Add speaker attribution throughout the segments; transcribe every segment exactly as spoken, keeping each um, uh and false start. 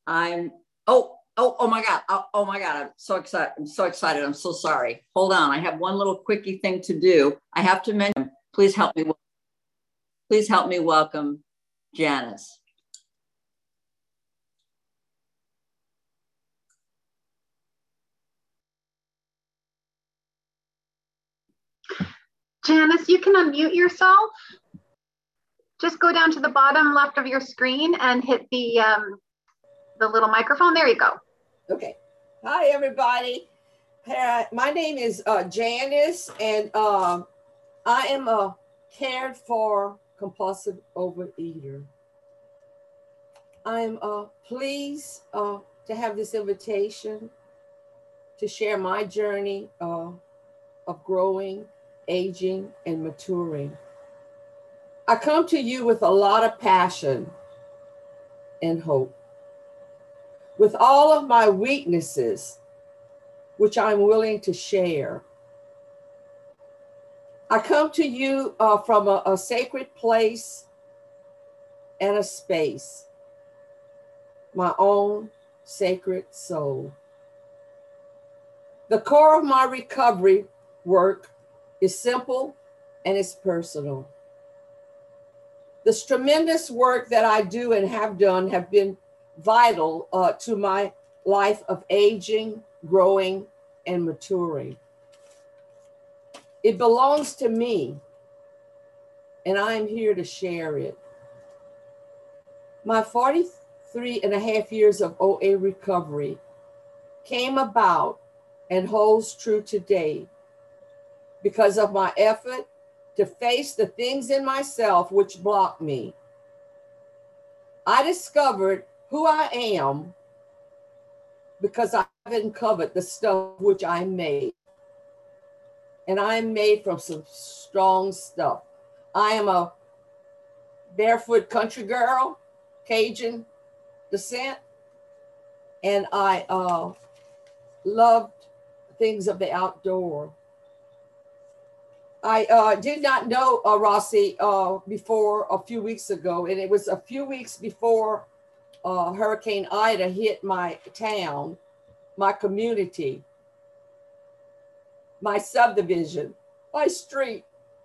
Speaker 1: I'm, oh, oh, oh my God. Oh, oh my God. I'm so excited. I'm so excited. I'm so sorry. Hold on. I have one little quickie thing to do. I have to mention, please help me. Please help me welcome Janice.
Speaker 2: Janice, you can unmute yourself. Just go down to the bottom left of your screen and hit the um, the little microphone. There you go.
Speaker 3: Okay. Hi, everybody. Uh, my name is uh, Janice, and uh, I am a cared for compulsive overeater. I'm uh, pleased uh, to have this invitation to share my journey uh, of growing, aging, and maturing. I come to you with a lot of passion and hope. With all of my weaknesses, which I'm willing to share. I come to you uh, from a, a sacred place and a space, my own sacred soul. The core of my recovery work is simple and it's personal. This tremendous work that I do and have done have been vital uh, to my life of aging, growing, and maturing. It belongs to me, and I am here to share it. My forty-three and a half years of O A recovery came about and holds true today because of my effort to face the things in myself which block me. I discovered who I am because I haven't covered the stuff which I made. And I am made from some strong stuff. I am a barefoot country girl, Cajun descent, and I uh, loved things of the outdoor. I uh, did not know uh, Rossi uh, before a few weeks ago, and it was a few weeks before uh, Hurricane Ida hit my town, my community, my subdivision, my street.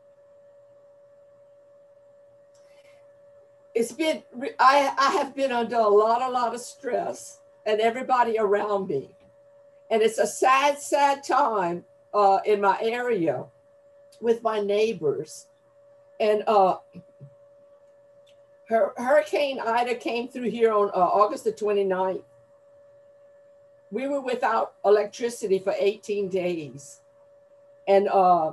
Speaker 3: It's been, I, I have been under a lot, a lot of stress and everybody around me. And it's a sad, sad time uh, in my area with my neighbors. And uh, her, Hurricane Ida came through here on uh, August the twenty-ninth. We were without electricity for eighteen days. And uh,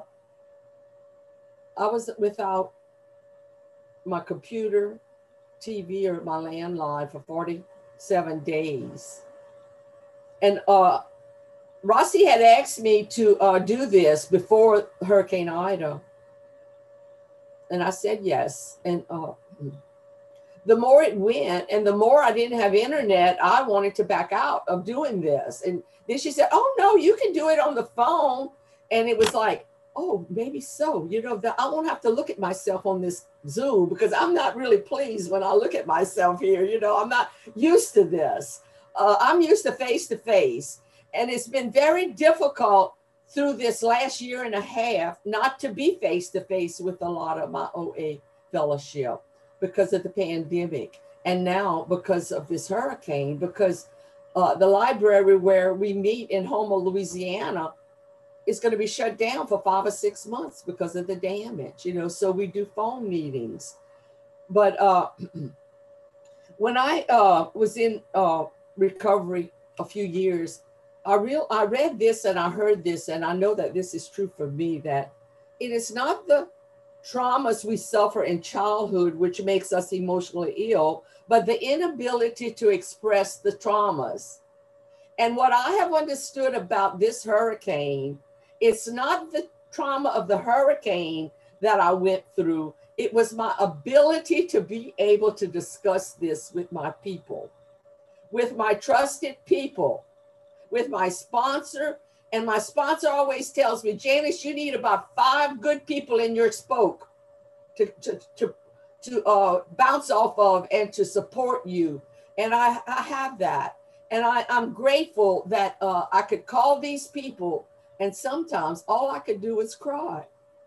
Speaker 3: I was without my computer, T V, or my landline for forty-seven days. And uh, Rossi had asked me to uh, do this before Hurricane Ida. And I said yes. And uh, the more it went and the more I didn't have internet, I wanted to back out of doing this. And then she said, oh no, you can do it on the phone. And it was like, oh, maybe so. You know, that I won't have to look at myself on this Zoom because I'm not really pleased when I look at myself here. You know, I'm not used to this. Uh, I'm used to face-to-face. And it's been very difficult through this last year and a half not to be face-to-face with a lot of my O A fellowship because of the pandemic. And now because of this hurricane, because uh, the library where we meet in Houma, Louisiana, is going to be shut down for five or six months because of the damage, you know, so we do phone meetings. But uh, when I uh, was in uh, recovery a few years, I real I read this and I heard this, and I know that this is true for me, that it is not the traumas we suffer in childhood which makes us emotionally ill, but the inability to express the traumas. And what I have understood about this hurricane, it's not the trauma of the hurricane that I went through. It was my ability to be able to discuss this with my people, with my trusted people, with my sponsor. And my sponsor always tells me, Janice, you need about five good people in your spoke to, to, to, to uh, bounce off of and to support you. And I, I have that. And I, I'm grateful that uh, I could call these people, and sometimes all I could do was cry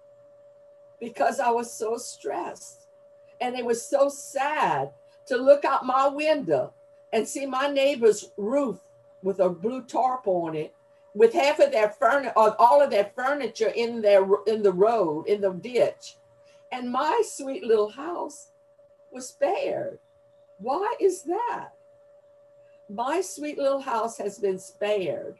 Speaker 3: because I was so stressed. And it was so sad to look out my window and see my neighbor's roof with a blue tarp on it, with half of their furniture, or all of their furniture in their in the road, in the ditch. And my sweet little house was spared. Why is that? My sweet little house has been spared.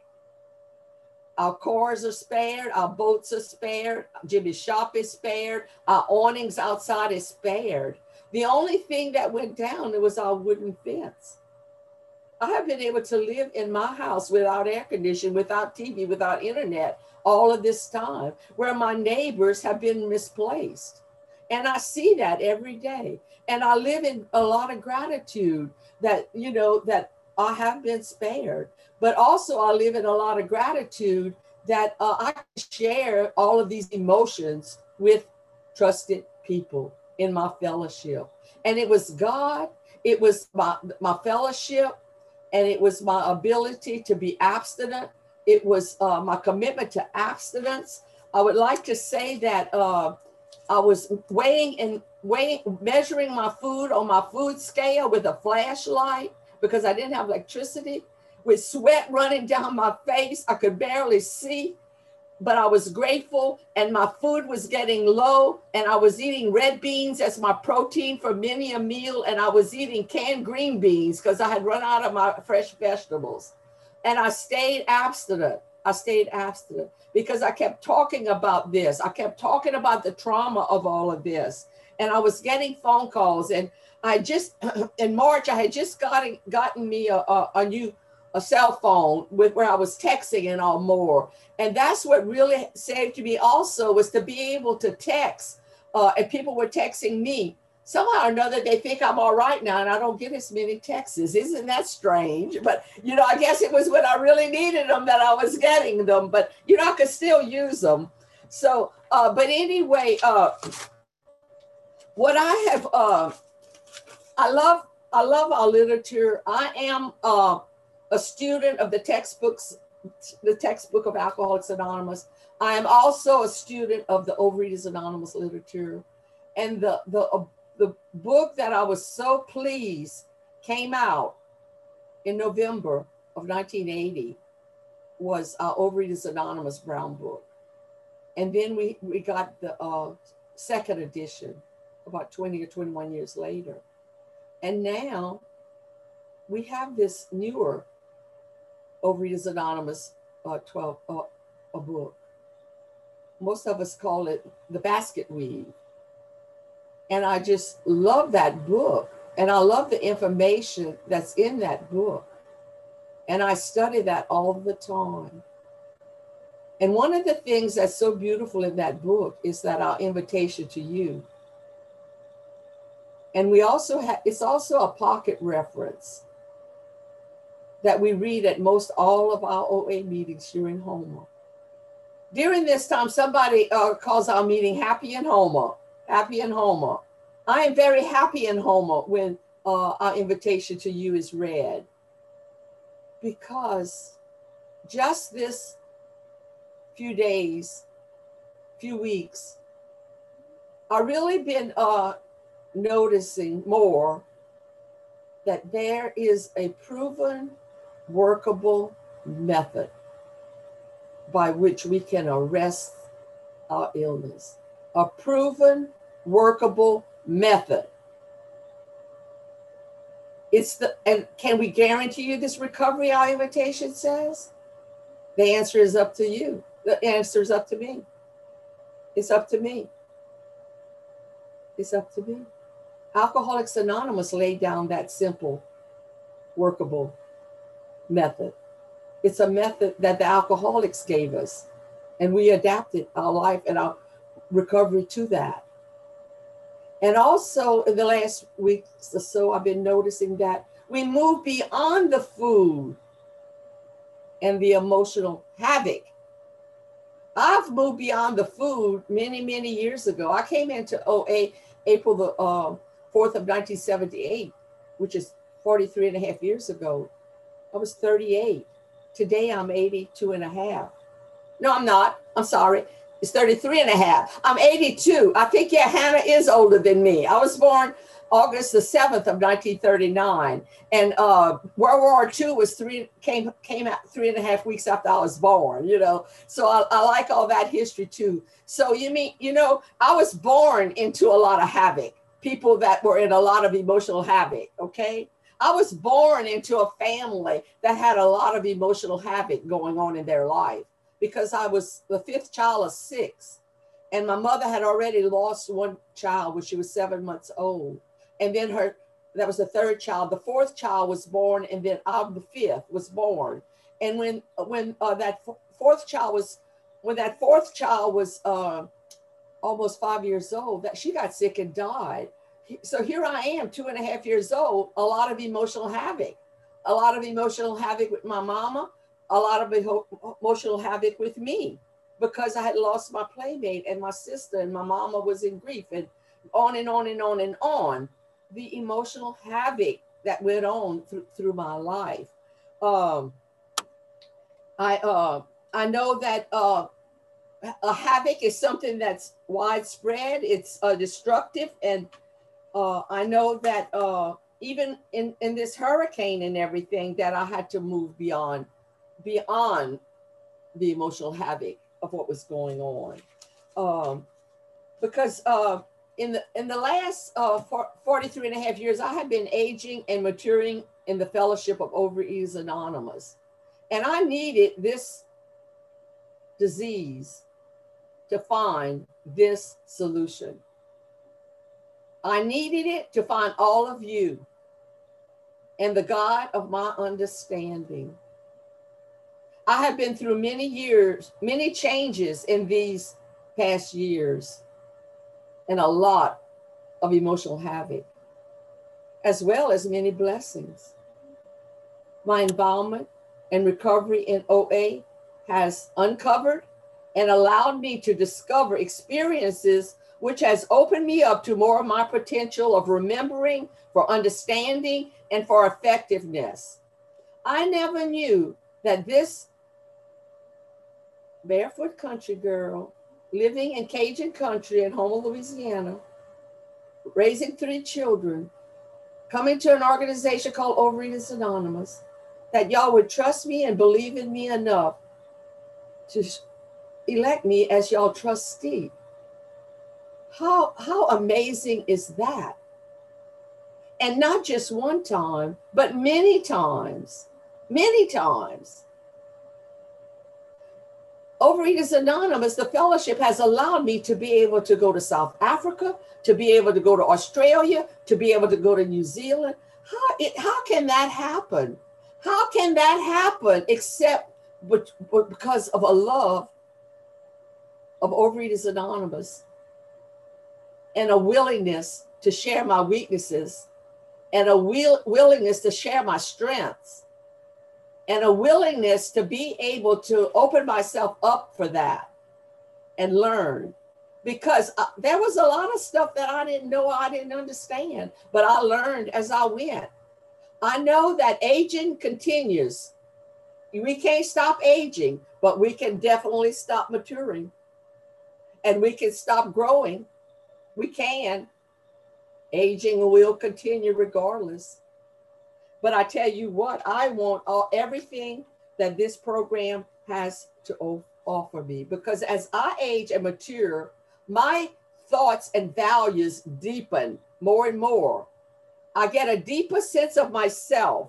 Speaker 3: Our cars are spared, our boats are spared, Jimmy's shop is spared, our awnings outside is spared. The only thing that went down was our wooden fence. I have been able to live in my house without air conditioning, without T V, without internet all of this time, where my neighbors have been misplaced. And I see that every day. And I live in a lot of gratitude that, you know, that I have been spared. But also I live in a lot of gratitude that uh, I can share all of these emotions with trusted people in my fellowship. And it was God, it was my, my fellowship, and it was my ability to be abstinent. It was uh, my commitment to abstinence. I would like to say that uh, I was weighing and weighing, measuring my food on my food scale with a flashlight because I didn't have electricity, with sweat running down my face. I could barely see, but I was grateful, and my food was getting low, and I was eating red beans as my protein for many a meal, and I was eating canned green beans because I had run out of my fresh vegetables. And I stayed abstinent. I stayed abstinent because I kept talking about this. I kept talking about the trauma of all of this. And I was getting phone calls. And I just, in March, I had just gotten, gotten me a, a, a new a cell phone with where I was texting and all more. And that's what really saved me also, was to be able to text. Uh, and people were texting me. Somehow or another, they think I'm all right now, and I don't get as many texts. Isn't that strange? But, you know, I guess it was when I really needed them that I was getting them. But, you know, I could still use them. So, uh, but anyway, uh, what I have, uh, I love, I love our literature. I am uh, a student of the textbooks, the textbook of Alcoholics Anonymous. I am also a student of the Overeaters Anonymous literature. And the, the, uh, the book that I was so pleased came out in November of nineteen eighty was our Overeaters Anonymous Brown Book. And then we, we got the uh, second edition about twenty or twenty-one years later. And now we have this newer Overeaters Anonymous uh, twelve uh, a book. Most of us call it The Basket Weave. And I just love that book. And I love the information that's in that book. And I study that all the time. And one of the things that's so beautiful in that book is that our invitation to you. And we also have, it's also a pocket reference that we read at most all of our O A meetings during Homa. During this time, somebody uh, calls our meeting Happy in Homa, Happy in Homa. I am very happy in Homa when uh, our invitation to you is read, because just this few days, few weeks, I've really been uh, noticing more that there is a proven, workable method by which we can arrest our illness. A proven, workable method. It's the, and can we guarantee you this recovery, our invitation says? The answer is up to you. The answer is up to me. It's up to me. It's up to me. Alcoholics Anonymous laid down that simple, workable method. It's a method that the alcoholics gave us, and we adapted our life and our recovery to that. And also in the last weeks or so, I've been noticing that we move beyond the food and the emotional havoc. I've moved beyond the food many, many years ago. I came into O A April the uh, fourth of nineteen seventy-eight, which is forty-three and a half years ago, I was thirty-eight. Today I'm eighty-two and a half. No, I'm not. I'm sorry. It's thirty-three and a half. I'm eighty-two. I think, yeah, Hannah is older than me. I was born August the seventh of nineteen thirty-nine. And uh, World War Two was three, came, came out three and a half weeks after I was born, you know. So I, I like all that history too. So you mean, you know, I was born into a lot of havoc, people that were in a lot of emotional havoc, okay? I was born into a family that had a lot of emotional havoc going on in their life because I was the fifth child of six. And my mother had already lost one child when she was seven months old. And then her, that was the third child. The fourth child was born, and then I'm the fifth was born. And when when uh, that fourth child was, when that fourth child was uh, almost five years old, that she got sick and died. So here I am, two and a half years old, a lot of emotional havoc, a lot of emotional havoc with my mama, a lot of emotional havoc with me because I had lost my playmate and my sister and my mama was in grief and on and on and on and on. The emotional havoc that went on through, through my life. Um, I, uh, I know that uh, a havoc is something that's widespread, it's uh, destructive, and Uh, I know that uh, even in, in this hurricane and everything that I had to move beyond, beyond the emotional havoc of what was going on. Um, because uh, in the in the last uh, forty-three and a half years, I have been aging and maturing in the fellowship of Overeaters Anonymous. And I needed this disease to find this solution. I needed it to find all of you and the God of my understanding. I have been through many years, many changes in these past years, and a lot of emotional havoc, as well as many blessings. My involvement and recovery in O A has uncovered and allowed me to discover experiences which has opened me up to more of my potential of remembering, for understanding, and for effectiveness. I never knew that this barefoot country girl living in Cajun country in Houma, Louisiana, raising three children, coming to an organization called Overeaters Anonymous, that y'all would trust me and believe in me enough to elect me as y'all trustee. How, how amazing is that? And not just one time, but many times, many times. Overeaters Anonymous, the fellowship has allowed me to be able to go to South Africa, to be able to go to Australia, to be able to go to New Zealand. How, it, how can that happen? How can that happen except because of a love of Overeaters Anonymous and a willingness to share my weaknesses and a will, willingness to share my strengths and a willingness to be able to open myself up for that and learn. Because uh, there was a lot of stuff that I didn't know, I didn't understand, but I learned as I went. I know that aging continues. We can't stop aging, but we can definitely stop maturing and we can stop growing. We can. Aging will continue regardless. But I tell you what, I want all, everything that this program has to o- offer me, because as I age and mature, my thoughts and values deepen more and more. I get a deeper sense of myself.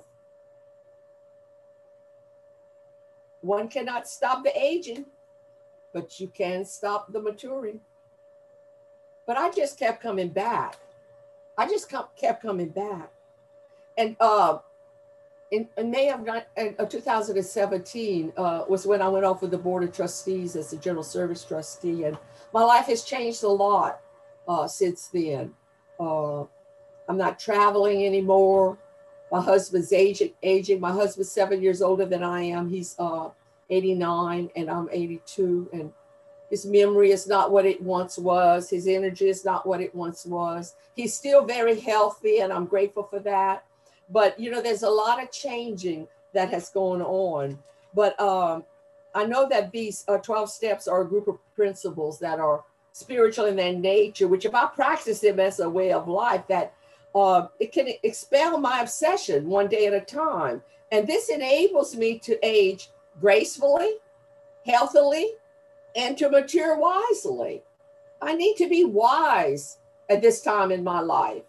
Speaker 3: One cannot stop the aging, but you can stop the maturing. But I just kept coming back. I just kept coming back. And uh, in, in May of, of two thousand seventeen uh, was when I went off with the Board of Trustees as the General Service Trustee. And my life has changed a lot uh, since then. Uh, I'm not traveling anymore. My husband's aging, aging. My husband's seven years older than I am. He's uh, eighty-nine and I'm eighty-two. And his memory is not what it once was. His energy is not what it once was. He's still very healthy and I'm grateful for that. But, you know, there's a lot of changing that has gone on. But um, I know that these uh, twelve steps are a group of principles that are spiritual in their nature, which if I practice them as a way of life, that uh, it can expel my obsession one day at a time. And this enables me to age gracefully, healthily, and to mature wisely. I need to be wise at this time in my life.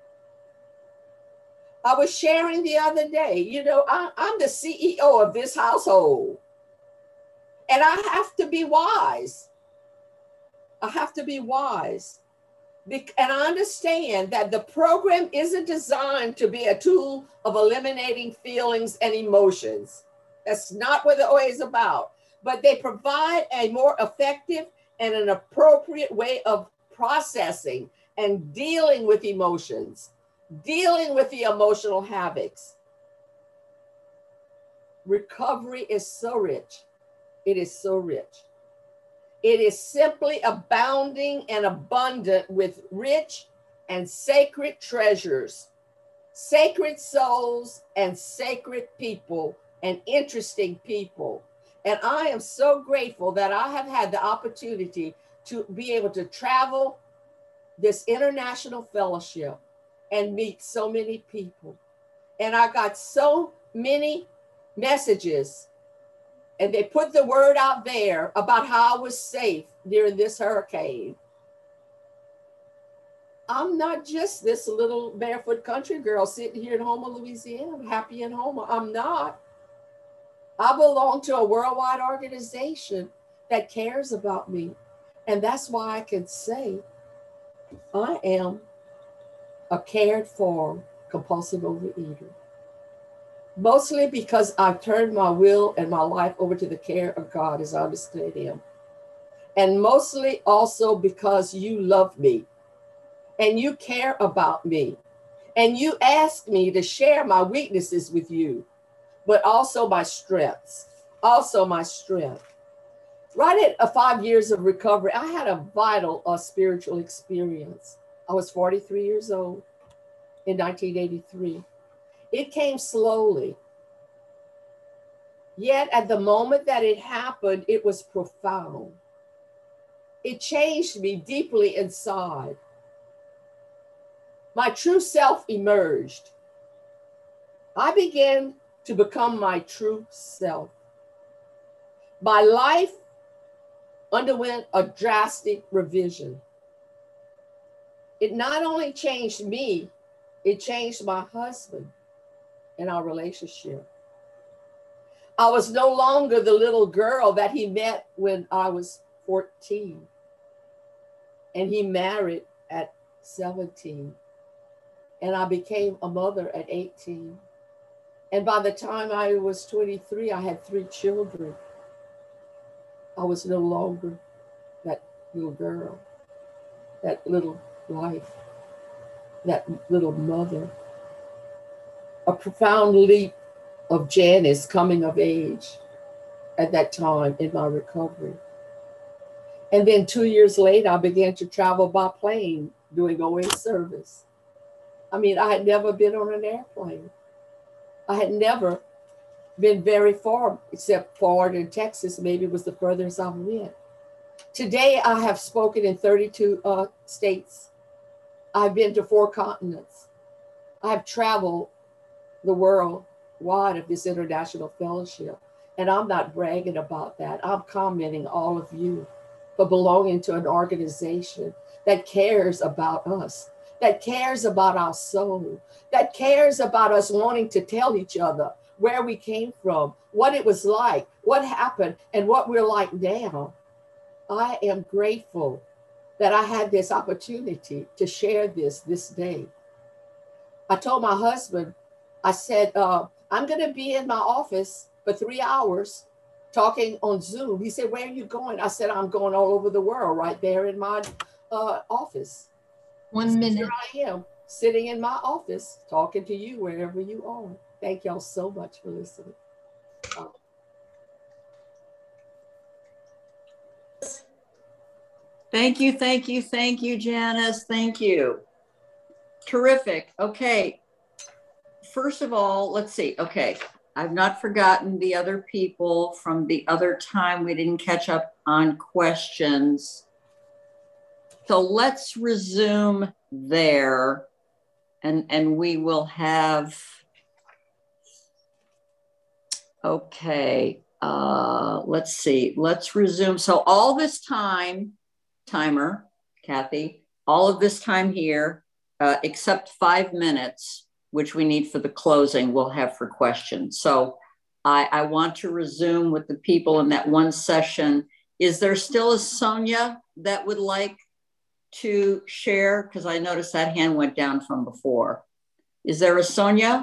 Speaker 3: I was sharing the other day, you know, I, I'm the C E O of this household, and I have to be wise. I have to be wise. And I understand that the program isn't designed to be a tool of eliminating feelings and emotions. That's not what the O A is about. But they provide a more effective and an appropriate way of processing and dealing with emotions, dealing with the emotional havocs. Recovery is so rich. It is so rich. It is simply abounding and abundant with rich and sacred treasures, sacred souls and sacred people and interesting people. And I am so grateful that I have had the opportunity to be able to travel this international fellowship and meet so many people. And I got so many messages, and they put the word out there about how I was safe during this hurricane. I'm not just this little barefoot country girl sitting here in Houma, Louisiana, happy in Houma. I'm not. I belong to a worldwide organization that cares about me. And that's why I can say I am a cared for compulsive overeater. Mostly because I've turned my will and my life over to the care of God as I understand Him. And mostly also because you love me and you care about me and you ask me to share my weaknesses with you, but also my strengths, also my strength. Right at uh, five years of recovery, I had a vital uh, spiritual experience. I was forty-three years old in nineteen eighty-three. It came slowly. Yet at the moment that it happened, it was profound. It changed me deeply inside. My true self emerged. I began to become my true self. My life underwent a drastic revision. It not only changed me, it changed my husband and our relationship. I was no longer the little girl that he met when I was fourteen, and he married at seventeen, and I became a mother at eighteen. And by the time I was twenty-three, I had three children. I was no longer that little girl, that little life, that little mother. A profound leap of Janice coming of age at that time in my recovery. And then two years later, I began to travel by plane doing O A service. I mean, I had never been on an airplane. I had never been very far, except Florida and Texas, maybe was the furthest I've went. Today, I have spoken in thirty-two uh, states. I've been to four continents. I've traveled the world wide of this international fellowship. And I'm not bragging about that. I'm commenting all of you for belonging to an organization that cares about us, that cares about our soul, that cares about us wanting to tell each other where we came from, what it was like, what happened, and what we're like now. I am grateful that I had this opportunity to share this this day. I told my husband, I said, uh, I'm going to be in my office for three hours talking on Zoom. He said, where are you going? I said, I'm going all over the world right there in my uh, office.
Speaker 4: One minute.
Speaker 3: Here I am sitting in my office talking to you wherever you are. Thank y'all so much for listening. Uh,
Speaker 1: Thank you, thank you, thank you, Janice. Thank you. Terrific. Okay. first of all, let's see. Okay. I've not forgotten the other people from the other time we didn't catch up on questions. So let's resume there, and, and we will have, okay, uh, let's see, let's resume. So all this time, timer, Kathy, all of this time here, uh, except five minutes, which we need for the closing, we'll have for questions. So I, I want to resume with the people in that one session. Is there still a Sonia that would like to share? Because I noticed that hand went down from before. Is there a Sonia?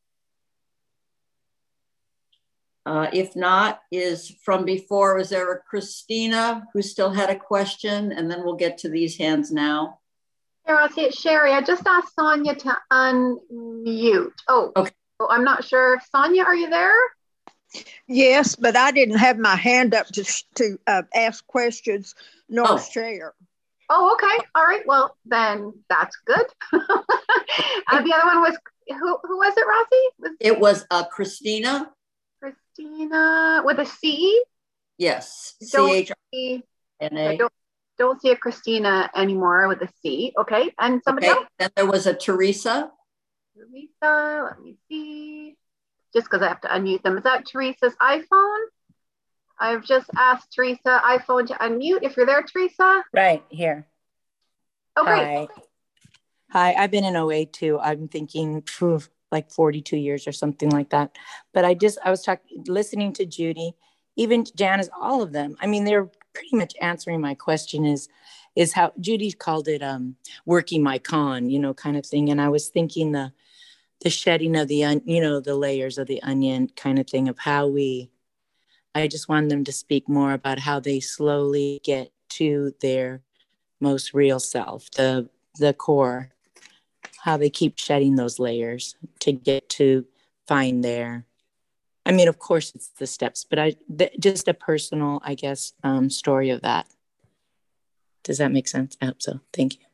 Speaker 1: Uh, if not, is from before, is there a Christina who still had a question? And then we'll get to these hands now.
Speaker 2: Here, I'll see it. Sherry, I just asked Sonia to unmute. Oh,
Speaker 1: okay.
Speaker 2: Oh, I'm not sure. Sonia, are you there?
Speaker 4: Yes, but I didn't have my hand up to to uh, ask questions nor
Speaker 1: Oh.
Speaker 4: share.
Speaker 2: Oh, okay. All right. Well, then that's good. uh, the other one was, who, who was it, Rossi? Was
Speaker 1: it was uh, Christina.
Speaker 2: Christina with a C?
Speaker 1: Yes.
Speaker 2: Don't
Speaker 1: C H
Speaker 2: see,
Speaker 1: N
Speaker 2: I
Speaker 1: A.
Speaker 2: don't, don't see a Christina anymore with a C. Okay. And somebody
Speaker 1: Okay.
Speaker 2: else?
Speaker 1: Then there was a Teresa.
Speaker 2: Teresa, let me see. Just because I have to unmute them. Is that Teresa's iPhone? I've just asked Teresa iPhone to unmute. If you're there, Teresa.
Speaker 5: Right here.
Speaker 2: Oh, great.
Speaker 5: Hi. Hi, I've been in O A too. I'm thinking phew, like forty-two years or something like that. But I just, I was talking, listening to Judy, even Janice, all of them. I mean, they're pretty much answering my question is, is how Judy called it um, working my con, you know, kind of thing. And I was thinking the, the shedding of the, un, you know, the layers of the onion kind of thing of how we, I just wanted them to speak more about how they slowly get to their most real self, the the core, how they keep shedding those layers to get to find their, I mean, of course it's the steps, but I th- just a personal, I guess, um, story of that. Does that make sense? I hope so. Thank you.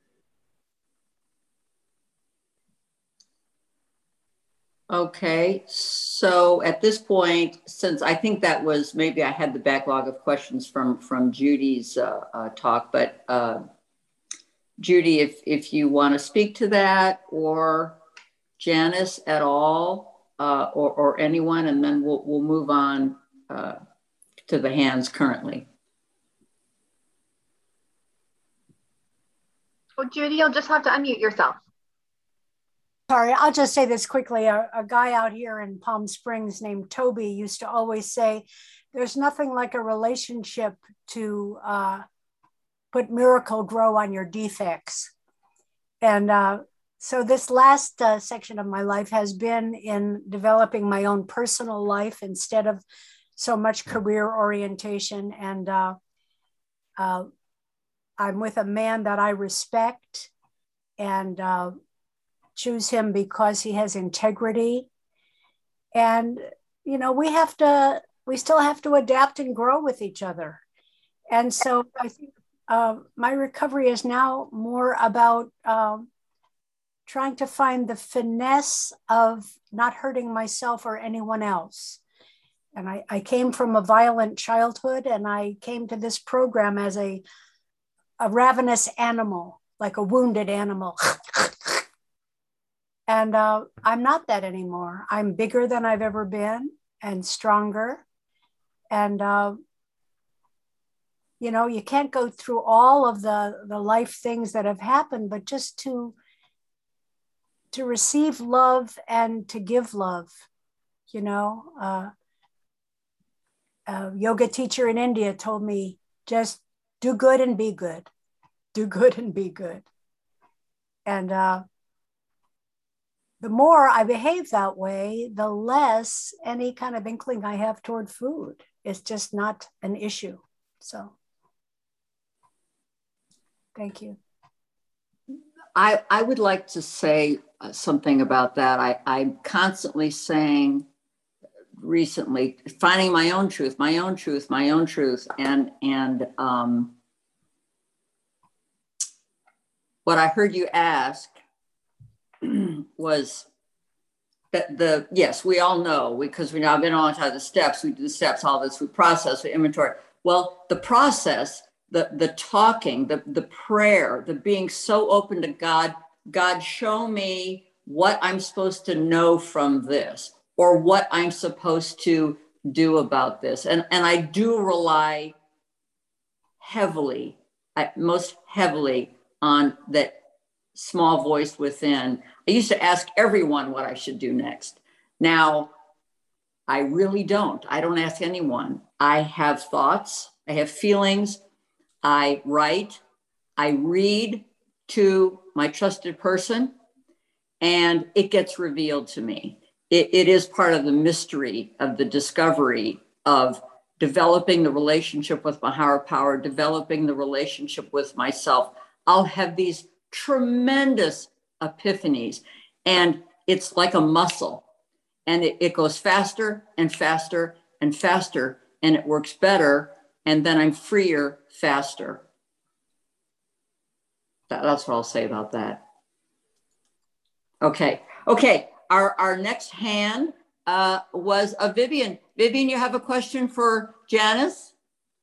Speaker 1: Okay, so at this point, since I think that was, maybe I had the backlog of questions from from Judy's uh, uh, talk, but uh, Judy, if if you want to speak to that, or Janice at all, uh, or or anyone, and then we'll we'll move on uh, to the hands currently.
Speaker 2: Oh, Judy, you'll just have to unmute yourself.
Speaker 6: Sorry, I'll just say this quickly. A, a guy out here in Palm Springs named Toby used to always say, there's nothing like a relationship to uh, put miracle grow on your defects. And uh, so this last uh, section of my life has been in developing my own personal life instead of so much career orientation. And uh, uh, I'm with a man that I respect and uh, choose him because he has integrity. And, you know, we have to, we still have to adapt and grow with each other. And so I think uh, my recovery is now more about um, trying to find the finesse of not hurting myself or anyone else. And I, I came from a violent childhood, and I came to this program as a, a ravenous animal, like a wounded animal. And uh, I'm not that anymore. I'm bigger than I've ever been and stronger. And, uh, you know, you can't go through all of the, the life things that have happened, but just to, to receive love and to give love, you know. Uh, a yoga teacher in India told me, just do good and be good. Do good and be good. And, uh, the more I behave that way, the less any kind of inkling I have toward food. It's just not an issue. So, thank you.
Speaker 1: I, I would like to say something about that. I, I'm constantly saying recently, finding my own truth, my own truth, my own truth. And, and um, what I heard you ask was, the, the yes, we all know because we've now been on to the steps. We do the steps, all this, we process, we inventory. Well, the process, the the talking, the the prayer, the being so open to God. God, show me what I'm supposed to know from this, or what I'm supposed to do about this. And and I do rely heavily, I, most heavily on that small voice within. I used to ask everyone what I should do next. Now, I really don't. I don't ask anyone. I have thoughts, I have feelings, I write, I read to my trusted person, and it gets revealed to me. It, it is part of the mystery of the discovery of developing the relationship with my higher power, developing the relationship with myself. I'll have these tremendous epiphanies, and it's like a muscle, and it, it goes faster and faster and faster, and it works better, and then I'm freer faster. That, that's what I'll say about that. Okay, okay. Our, our next hand uh, was a Vivian. Vivian, you have a question for Janice?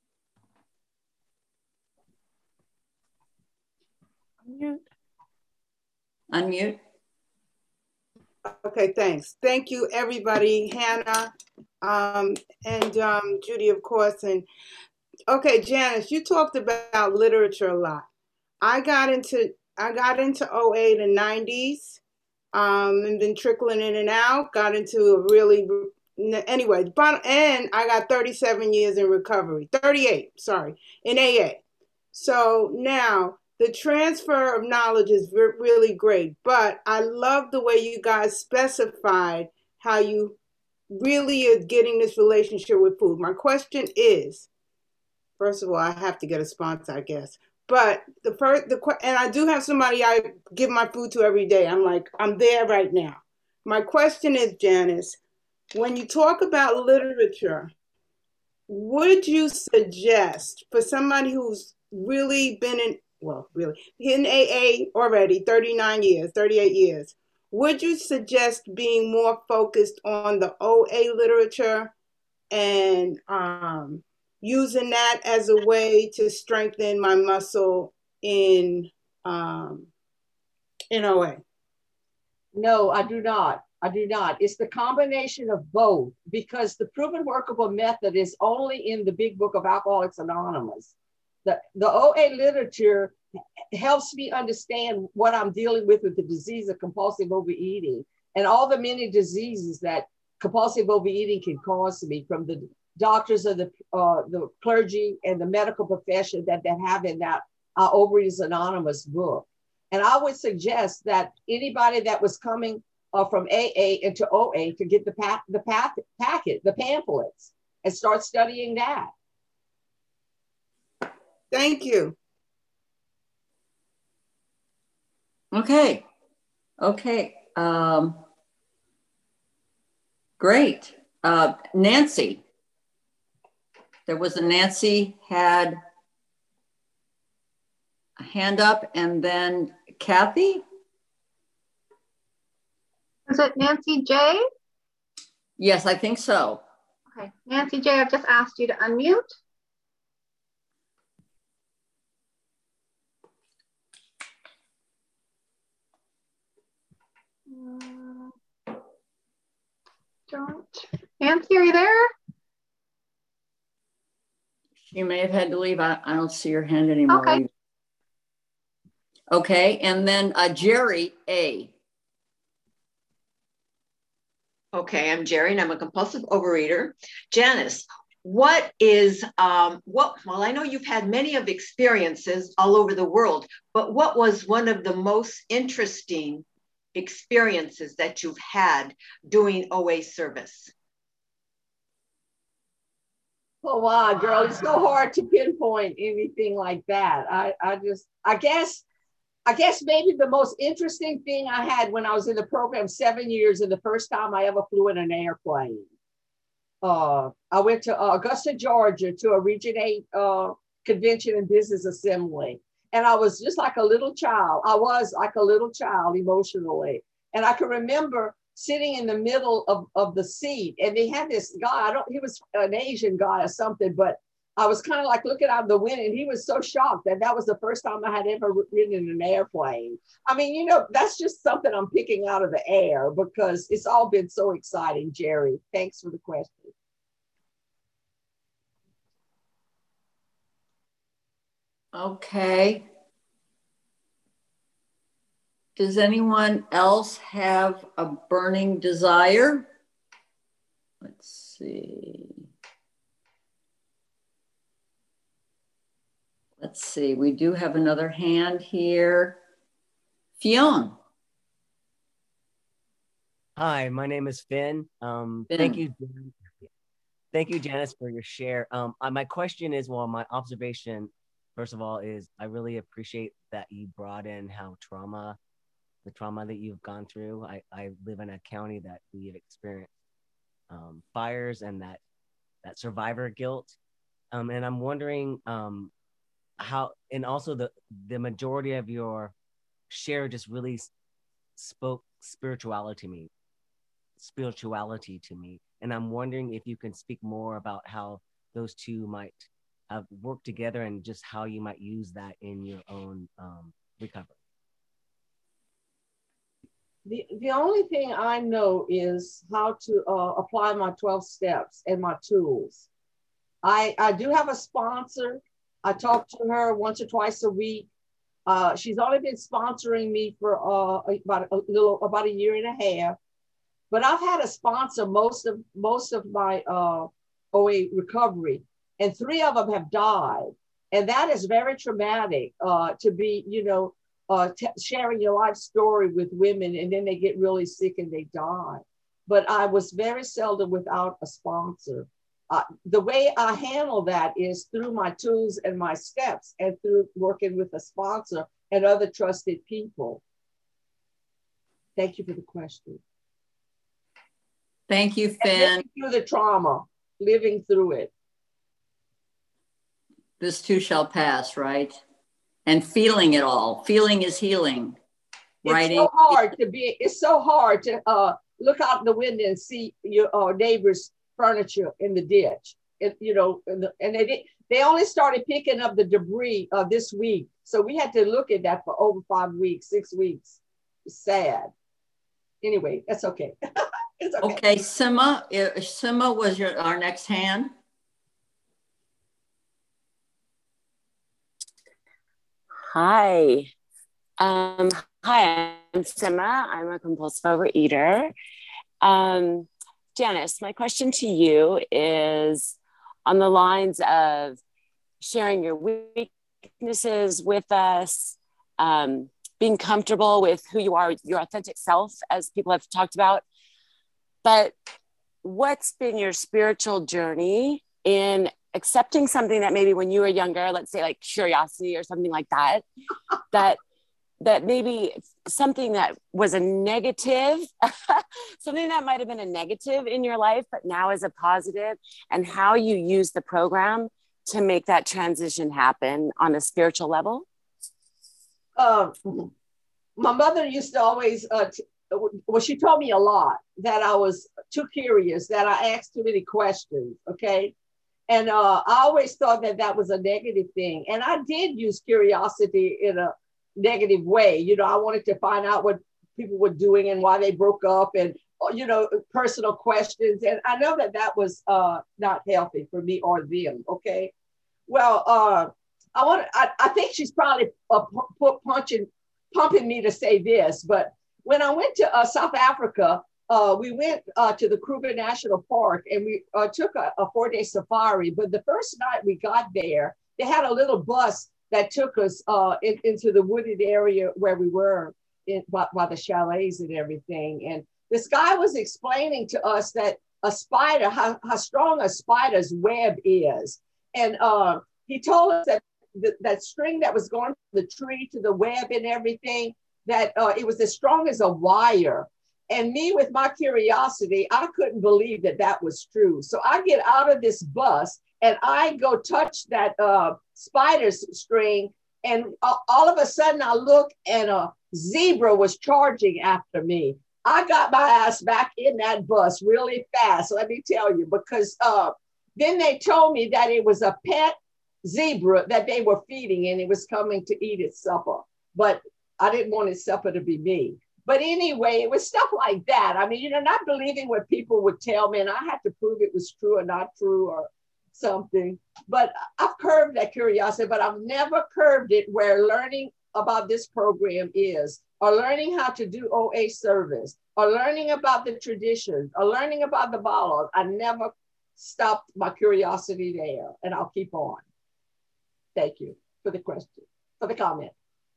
Speaker 7: Unmute.
Speaker 1: Unmute.
Speaker 7: Okay, thanks. Thank you, everybody. Hannah um, and um, Judy, of course. And okay, Janice, you talked about literature a lot. I got into I got into O A in the nineties, um, and been trickling in and out. Got into a really anyway. But and I got thirty-seven years in recovery. thirty-eight, sorry, in A A. So now, the transfer of knowledge is re- really great, but I love the way you guys specified how you really are getting this relationship with food. My question is, first of all, I have to get a sponsor, I guess. But the first, the and I do have somebody I give my food to every day. I'm like, I'm there right now. My question is, Janice, when you talk about literature, would you suggest for somebody who's really been in, well, really, in A A already, thirty-nine years, thirty-eight years, would you suggest being more focused on the O A literature and um, using that as a way to strengthen my muscle in, um, in O A?
Speaker 3: No, I do not. I do not. It's the combination of both, because the proven workable method is only in the big book of Alcoholics Anonymous. The, the O A literature helps me understand what I'm dealing with with the disease of compulsive overeating and all the many diseases that compulsive overeating can cause me, from the doctors of the uh, the clergy and the medical profession that they have in that uh, Overeaters Anonymous book. And I would suggest that anybody that was coming uh, from A A into O A to get the pa- the path- packet, the pamphlets, and start studying that.
Speaker 7: Thank you.
Speaker 1: Okay. Okay. Um, great. Uh, Nancy. There was a Nancy had a hand up, and then Kathy.
Speaker 2: Is it Nancy J?
Speaker 1: Yes, I think so.
Speaker 2: Okay, Nancy J, I've just asked you to unmute. Uh, don't. Nancy, are you there?
Speaker 1: She may have had to leave. I, I don't see her hand anymore.
Speaker 2: Okay.
Speaker 1: Okay, and then uh, Jerry A.
Speaker 8: Okay, I'm Jerry, and I'm a compulsive overeater. Janice, what is, um, what, well, I know you've had many of experiences all over the world, but what was one of the most interesting experiences that you've had doing O A service?
Speaker 3: Oh, wow, girl, it's so hard to pinpoint anything like that. I, I just, I guess, I guess maybe the most interesting thing I had when I was in the program seven years and the first time I ever flew in an airplane. Uh, I went to uh, Augusta, Georgia to a Region eight uh, Convention and Business Assembly. And I was just like a little child. I was like a little child emotionally. And I can remember sitting in the middle of, of the seat. And they had this guy, I don't, he was an Asian guy or something, but I was kind of like looking out the window, and he was so shocked that that was the first time I had ever ridden in an airplane. I mean, you know, that's just something I'm picking out of the air because it's all been so exciting, Jerry. Thanks for the question.
Speaker 1: Okay. Does anyone else have a burning desire? Let's see. Let's see, we do have another hand here. Fionn.
Speaker 9: Hi, my name is Finn. Um,
Speaker 1: Finn.
Speaker 9: Thank you. Thank you, Janice, for your share. Um, uh, my question is, well, my observation, first of all, is I really appreciate that you brought in how trauma, the trauma that you've gone through. I, I live in a county that we have experienced um, fires and that, that survivor guilt. Um, and I'm wondering um, how, and also the, the majority of your share just really spoke spirituality to me, spirituality to me. And I'm wondering if you can speak more about how those two might have worked together and just how you might use that in your own um, recovery.
Speaker 3: The, the only thing I know is how to uh, apply my twelve steps and my tools. I, I do have a sponsor. I talk to her once or twice a week. Uh, she's only been sponsoring me for uh, about a little, about a year and a half. But I've had a sponsor most of most of my uh, O A recovery, and three of them have died, and that is very traumatic. Uh, to be, you know, uh, t- sharing your life story with women, and then they get really sick and they die. But I was very seldom without a sponsor. Uh, the way I handle that is through my tools and my steps, and through working with a sponsor and other trusted people. Thank you for the question.
Speaker 1: Thank you, Finn.
Speaker 3: Through the trauma, living through it.
Speaker 1: This too shall pass, right? And feeling it all. Feeling is healing.
Speaker 3: It's
Speaker 1: Writing.
Speaker 3: so hard to be, it's so hard to uh, look out the window and see your uh, neighbor's furniture in the ditch. It, you know, and, the, and they did, they only started picking up the debris uh, this week. So we had to look at that for over five weeks, six weeks. It's sad. Anyway, that's okay. It's okay.
Speaker 1: Okay, Sima, uh, Sima was your our next hand.
Speaker 10: Hi. Um, hi, I'm Sima. I'm a compulsive overeater. Um, Janice, my question to you is on the lines of sharing your weaknesses with us, um, being comfortable with who you are, your authentic self, as people have talked about. But what's been your spiritual journey in accepting something that maybe when you were younger, let's say like curiosity or something like that, that that maybe something that was a negative, something that might have been a negative in your life, but now is a positive, and how you use the program to make that transition happen on a spiritual level?
Speaker 3: Uh, my mother used to always, uh, t- well, she told me a lot that I was too curious, that I asked too many questions, okay? And uh, I always thought that that was a negative thing. And I did use curiosity in a negative way. You know, I wanted to find out what people were doing and why they broke up, and, you know, personal questions. And I know that that was uh, not healthy for me or them, okay? Well, uh, I want. I, I think she's probably uh, p- punching, pumping me to say this, but when I went to uh, South Africa, uh, we went uh, to the Kruger National Park, and we uh, took a, a four-day safari. But the first night we got there, they had a little bus that took us uh, in, into the wooded area where we were in, by, by the chalets and everything. And this guy was explaining to us that a spider, how, how strong a spider's web is. And uh, he told us that the, that string that was going from the tree to the web and everything, that uh, it was as strong as a wire. And me, with my curiosity, I couldn't believe that that was true. So I get out of this bus and I go touch that uh, spider's string. And uh, all of a sudden I look, and a zebra was charging after me. I got my ass back in that bus really fast, let me tell you, because uh, then they told me that it was a pet zebra that they were feeding and it was coming to eat its supper. But I didn't want its supper to be me. But anyway, it was stuff like that. I mean, you know, not believing what people would tell me, and I had to prove it was true or not true or something. But I've curbed that curiosity, but I've never curbed it where learning about this program is, or learning how to do O A service, or learning about the traditions, or learning about the bylaws. I never stopped my curiosity there, and I'll keep on. Thank you for the question, for the comment.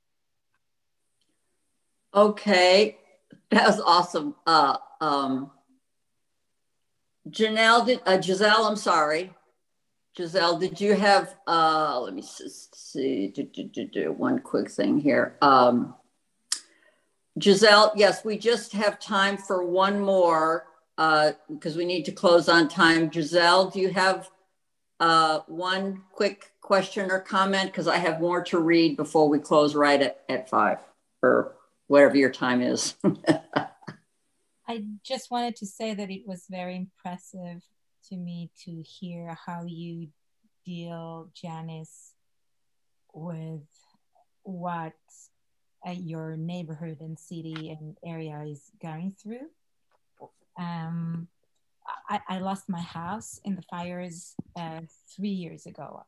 Speaker 1: Okay, that was awesome. Uh, um, Janelle, did, uh, Giselle, I'm sorry. Giselle, did you have, uh, let me see, do, do, do, do, one quick thing here. Um, Giselle, yes, we just have time for one more uh, because we need to close on time. Giselle, do you have uh, one quick question or comment? Because I have more to read before we close right at, at five or whatever your time is.
Speaker 11: I just wanted to say that it was very impressive to me to hear how you deal, Janice, with what uh, your neighborhood and city and area is going through. Um, I, I lost my house in the fires uh, three years ago.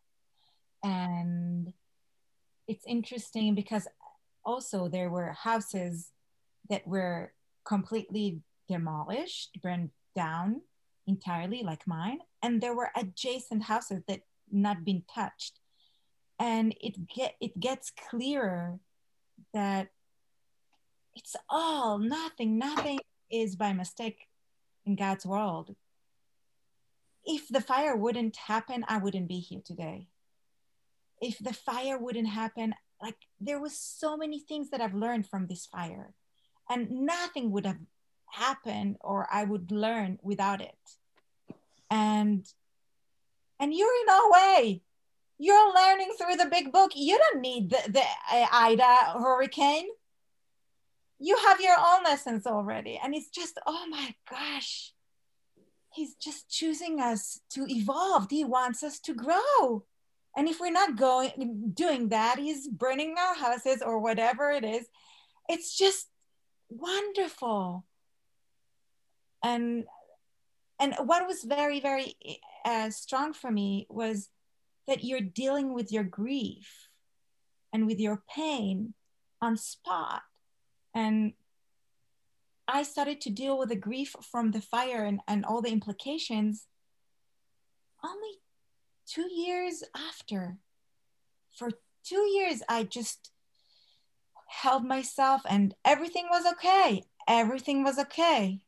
Speaker 11: And it's interesting because also there were houses that were completely demolished, burned down entirely like mine. And there were adjacent houses that not been touched. And it get it gets clearer that it's all nothing, nothing is by mistake in God's world. If the fire wouldn't happen, I wouldn't be here today. If the fire wouldn't happen, like there was so many things that I've learned from this fire, and nothing would have happened or I would learn without it. And and you're in O A. You're learning through the big book. You don't need the, the Ida hurricane. You have your own lessons already. And it's just, oh my gosh. He's just choosing us to evolve. He wants us to grow. And if we're not going, doing that, he's burning our houses or whatever it is. It's just wonderful. And, and what was very, very uh, strong for me was that you're dealing with your grief and with your pain on spot. And I started to deal with the grief from the fire and, and all the implications only two years after. For two years, I just held myself and everything was okay. Everything was okay.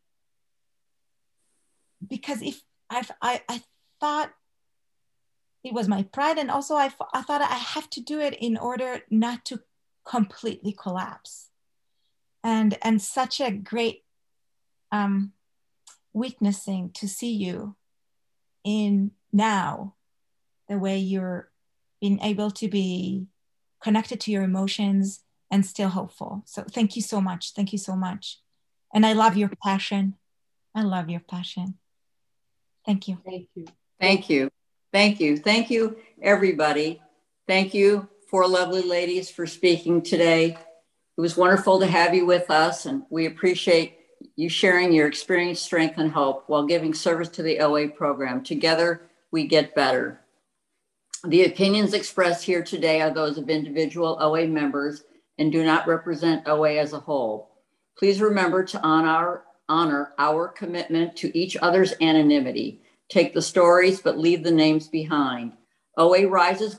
Speaker 11: Because if I, I, I thought it was my pride, and also I, I thought I have to do it in order not to completely collapse. And, and such a great um, witnessing to see you in now, the way you're being able to be connected to your emotions and still hopeful. So thank you so much. Thank you so much. And I love your passion. I love your passion. Thank you.
Speaker 3: Thank you.
Speaker 1: Thank you. Thank you. Thank you, everybody. Thank you, four lovely ladies, for speaking today. It was wonderful to have you with us, and we appreciate you sharing your experience, strength, and hope while giving service to the O A program. Together, we get better. The opinions expressed here today are those of individual O A members and do not represent O A as a whole. Please remember to honor, honor our commitment to each other's anonymity. Take the stories, but leave the names behind. O A rises